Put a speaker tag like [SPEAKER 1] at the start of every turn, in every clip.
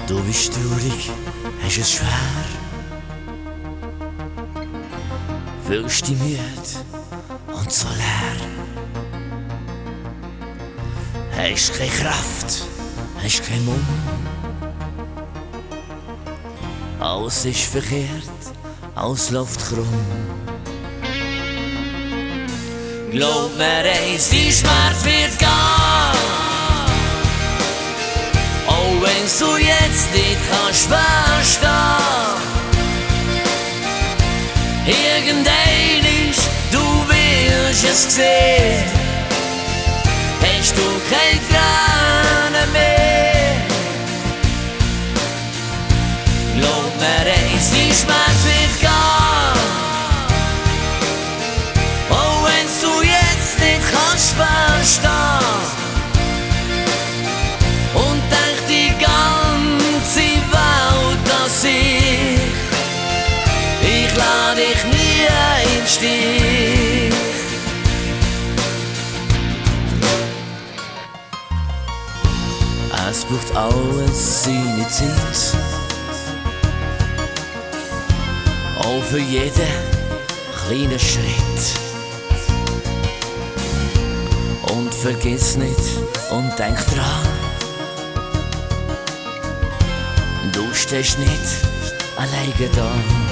[SPEAKER 1] Du bist traurig, hast es schwer, fühlst dich müde und so leer. Hast keine Kraft, hast keinen Mumm. Alles ist verkehrt, alles läuft krumm. Glaub mir eins, die Schmerz wird gehen. Auch wenn du jetzt nicht kannst verstehen. Irgendein ist, du willst es sehen. Hast du keine Tränen mehr? Glaub mir eins, die Schmerz wird gehen. Auch wenn du jetzt nicht kannst verstehen. Und denk die ganze Welt an sich. Ich lass dich nie im Stich. Es braucht alles seine Zeit. Auch für jeden kleinen Schritt. Und vergiss nicht und denk dran. Du stehst nicht alleine da.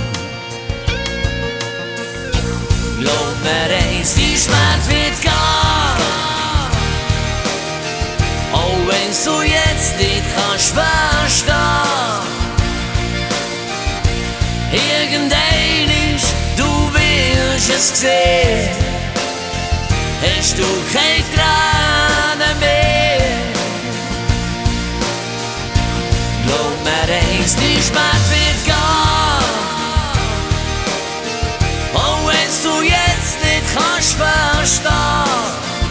[SPEAKER 1] Glaub mir eins, die Schmerz wird gehen. Auch wenn du jetzt nicht kannst verstehen. Irgendein ist, du willst es sehen. Hast du keine Tränen mehr? Glaub mir eins, die Schmerz wird gehen. Auch wenn du jetzt nicht kannst verstehen.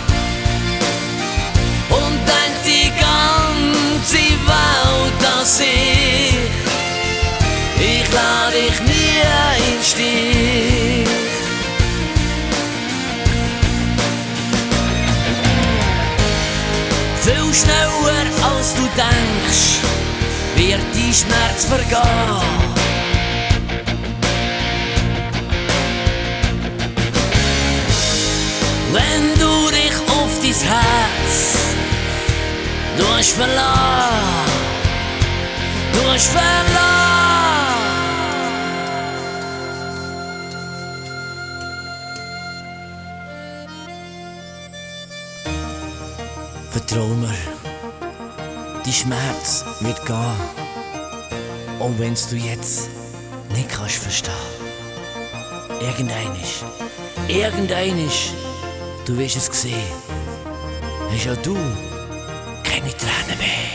[SPEAKER 1] Und denk die ganze Welt an sich. Ich lass dich nie im Stich. Viel schneller als du denkst, wird dein Schmerz vergehen. Wenn du dich auf dein Herz verlassen, du hast verlassen. Vertrau mir, dein Schmerz wird gehen, auch wenn du jetzt nicht kannst verstehen. Irgendein ist, du wirst es sehen, hast auch du keine Tränen mehr.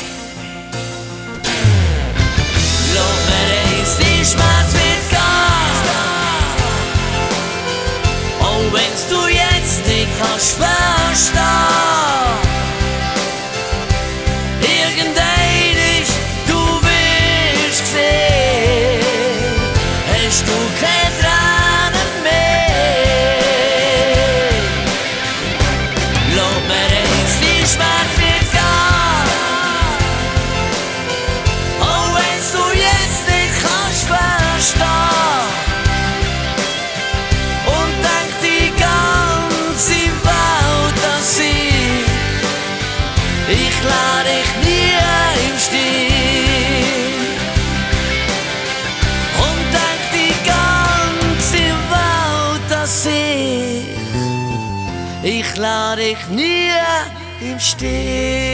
[SPEAKER 1] Glaub mir eins, die Schmerz wird gehen. Auch wenn du jetzt nicht kannst verstehen. Irgendein ist, du willst sehen. Hast du keine Tränen mehr? Glaub mir eins, die Schmerz wird gehen. Auch wenn du jetzt nicht kannst verstehen. Und denk die ganze Welt an sich. Ich lass dich nie im Stich. Und denk die ganze Welt an sich. Ich lass dich nie im Stich.